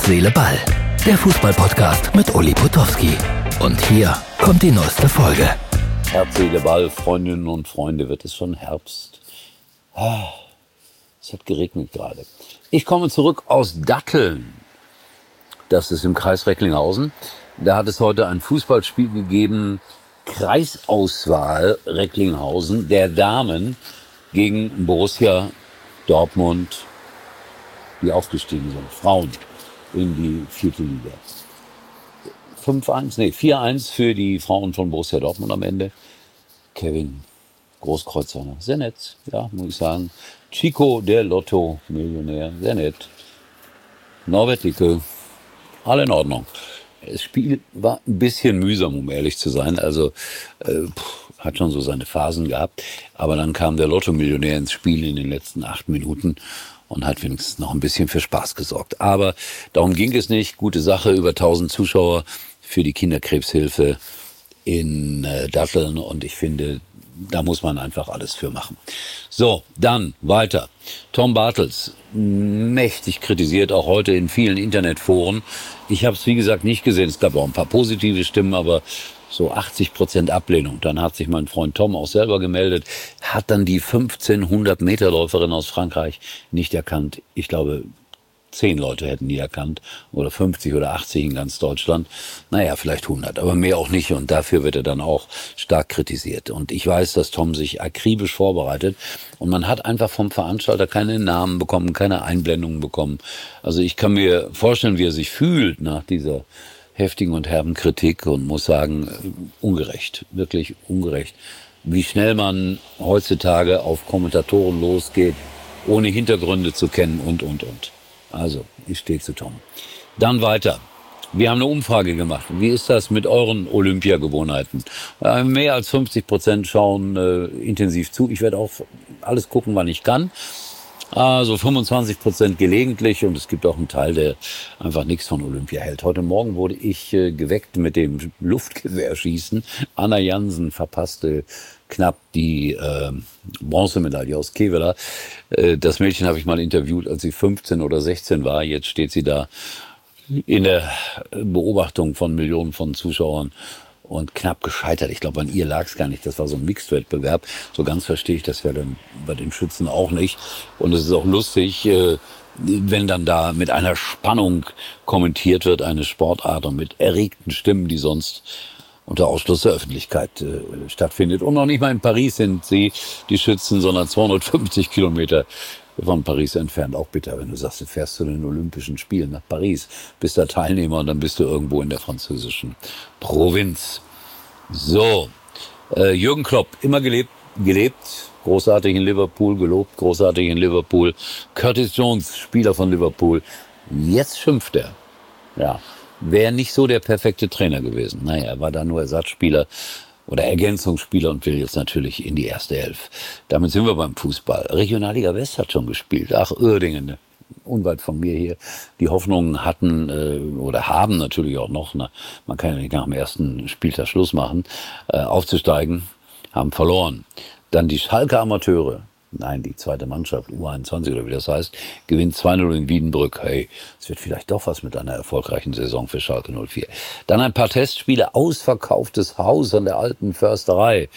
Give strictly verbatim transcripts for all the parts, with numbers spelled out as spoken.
Seele, Ball. Der Fußball-Podcast mit Uli Potowski. Und hier kommt die neueste Folge. Herz, Seele, Ball, Freundinnen und Freunde, wird es schon Herbst. Ah, es hat geregnet gerade. Ich komme zurück aus Datteln. Das ist im Kreis Recklinghausen. Da hat es heute ein Fußballspiel gegeben. Kreisauswahl Recklinghausen der Damen gegen Borussia Dortmund, die aufgestiegen sind. Frauen in die vierte Liga. fünf eins, nee, vier eins für die Frauen von Borussia Dortmund am Ende. Kevin Großkreuzer, sehr nett, ja, muss ich sagen. Chico, der Lotto-Millionär, sehr nett. Norbert Dicke, alle in Ordnung. Das Spiel war ein bisschen mühsam, um ehrlich zu sein. Also äh, hat schon so seine Phasen gehabt. Aber dann kam der Lotto-Millionär ins Spiel in den letzten acht Minuten und hat wenigstens noch ein bisschen für Spaß gesorgt. Aber darum ging es nicht. Gute Sache, über tausend Zuschauer für die Kinderkrebshilfe in äh, Datteln. Und ich finde, da muss man einfach alles für machen. So, dann weiter. Tom Bartels, mächtig kritisiert, auch heute in vielen Internetforen. Ich habe es, wie gesagt, nicht gesehen. Es gab auch ein paar positive Stimmen, aber so achtzig Prozent Ablehnung. Dann hat sich mein Freund Tom auch selber gemeldet, hat dann die fünfzehnhundert Meter Läuferin aus Frankreich nicht erkannt. Ich glaube, zehn Leute hätten die erkannt oder fünfzig oder achtzig in ganz Deutschland. Naja, vielleicht hundert, aber mehr auch nicht. Und dafür wird er dann auch stark kritisiert. Und ich weiß, dass Tom sich akribisch vorbereitet. Und man hat einfach vom Veranstalter keine Namen bekommen, keine Einblendungen bekommen. Also ich kann mir vorstellen, wie er sich fühlt nach dieser heftigen und herben Kritik und muss sagen, ungerecht, wirklich ungerecht. Wie schnell man heutzutage auf Kommentatoren losgeht, ohne Hintergründe zu kennen und, und, und. Also, ich stehe zu Tom. Dann weiter. Wir haben eine Umfrage gemacht. Wie ist das mit euren Olympiagewohnheiten? Äh, mehr als fünfzig Prozent schauen äh, intensiv zu. Ich werde auch alles gucken, wann ich kann. Also fünfundzwanzig Prozent gelegentlich und es gibt auch einen Teil, der einfach nichts von Olympia hält. Heute Morgen wurde ich äh, geweckt mit dem Luftgewehrschießen. Anna Jansen verpasste knapp die äh, Bronzemedaille aus Kevela. Äh, das Mädchen habe ich mal interviewt, als sie fünfzehn oder sechzehn war. Jetzt steht sie da in der Beobachtung von Millionen von Zuschauern und knapp gescheitert. Ich glaube, an ihr lag es gar nicht. Das war so ein Mixed-Wettbewerb. So ganz verstehe ich das ja dann bei den Schützen auch nicht. Und es ist auch lustig, äh, wenn dann da mit einer Spannung kommentiert wird, eine Sportart und mit erregten Stimmen, die sonst unter Ausschluss der Öffentlichkeit äh, stattfindet. Und noch nicht mal in Paris sind sie, die Schützen, sondern zweihundertfünfzig Kilometer von Paris entfernt. Auch bitter, wenn du sagst, du fährst zu den Olympischen Spielen nach Paris, bist da Teilnehmer und dann bist du irgendwo in der französischen Provinz. So, äh, Jürgen Klopp, immer gelebt, gelebt, großartig in Liverpool, gelobt, großartig in Liverpool. Curtis Jones, Spieler von Liverpool, jetzt schimpft er. Ja, wäre nicht so der perfekte Trainer gewesen. Naja, er war da nur Ersatzspieler oder Ergänzungsspieler und will jetzt natürlich in die erste Elf. Damit sind wir beim Fußball. Regionalliga West hat schon gespielt. Ach, Uerdingen, unweit von mir hier. Die Hoffnungen hatten äh, oder haben natürlich auch noch, na, man kann ja nicht nach dem ersten Spieltag Schluss machen, äh, aufzusteigen, haben verloren. Dann die Schalke Amateure. Nein, die zweite Mannschaft, U einundzwanzig oder wie das heißt, gewinnt zwei null in Wiedenbrück. Hey, es wird vielleicht doch was mit einer erfolgreichen Saison für Schalke null vier. Dann ein paar Testspiele, ausverkauftes Haus an der alten Försterei.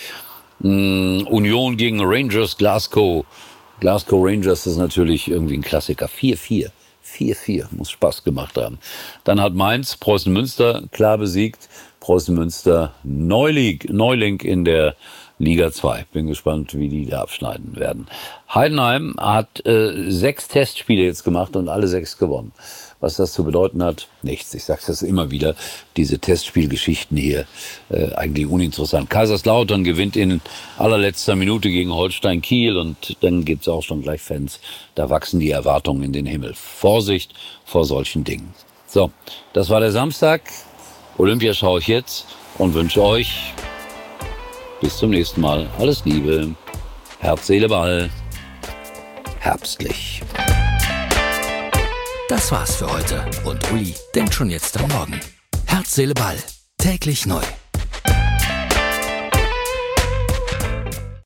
Mm, Union gegen Rangers Glasgow. Glasgow Rangers ist natürlich irgendwie ein Klassiker. vier vier. vier vier, muss Spaß gemacht haben. Dann hat Mainz Preußen Münster klar besiegt. Preußen Münster Neuling, Neuling in der Liga zwei. Bin gespannt, wie die da abschneiden werden. Heidenheim hat äh, sechs Testspiele jetzt gemacht und alle sechs gewonnen. Was das zu bedeuten hat, nichts. Ich sage das immer wieder. Diese Testspielgeschichten hier, äh, eigentlich uninteressant. Kaiserslautern gewinnt in allerletzter Minute gegen Holstein Kiel und dann gibt's auch schon gleich Fans. Da wachsen die Erwartungen in den Himmel. Vorsicht vor solchen Dingen. So, das war der Samstag. Olympia schaue ich jetzt und wünsche euch bis zum nächsten Mal. Alles Liebe. Herz, Seele, Ball. Herbstlich. Das war's für heute. Und Uli denkt schon jetzt am Morgen. Herz, Seele, Ball. Täglich neu.